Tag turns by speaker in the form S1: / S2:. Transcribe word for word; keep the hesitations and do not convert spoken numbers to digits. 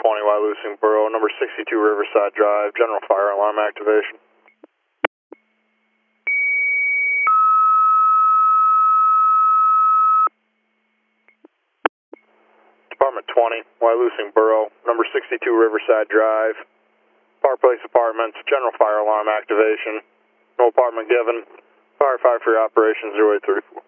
S1: twenty Wyalusing Borough, number sixty-two Riverside Drive, general fire alarm activation. Department twenty Wyalusing Borough, number sixty-two Riverside Drive, Park Place Apartments, general fire alarm activation. No apartment given. Firefighter for your operation zero eight three four.